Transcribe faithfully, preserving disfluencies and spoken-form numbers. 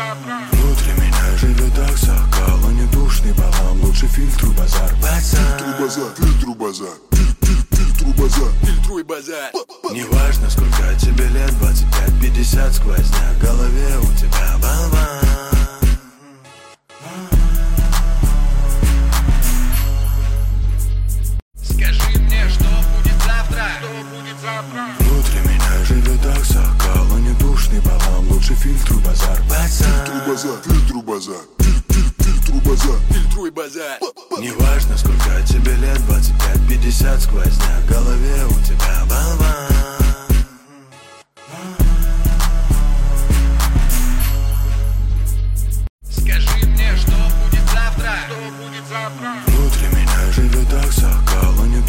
Внутри меня живет аксакал, он не душный балам, лучше фильтру базар, пацан. Фильтру базар, фильтру базар, фильтру базар, фильтруй базар. Неважно, сколько тебе лет, двадцать пять, пятьдесят, сквозняк в голове у тебя болван. Скажи мне, что будет завтра? Что будет завтра? Внутри меня живет аксакал, он не душный балам, лучше фильтру базар, пацан. Фильтру базар, фильтру базар, фильтру базар, Фильтруй базар. Неважно, сколько тебе лет, двадцать пять, пятьдесят, сквозняк в голове